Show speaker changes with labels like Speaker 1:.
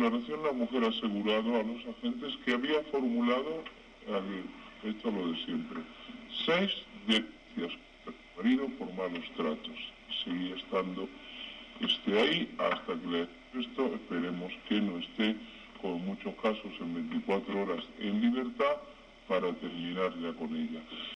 Speaker 1: declaración la mujer ha asegurado a los agentes que había formulado esto lo de siempre. 6 denuncias contra su marido por malos tratos. Seguía estando ahí hasta que le esto, esperemos que no esté, como en muchos casos, en 24 horas en libertad para terminar ya con ella.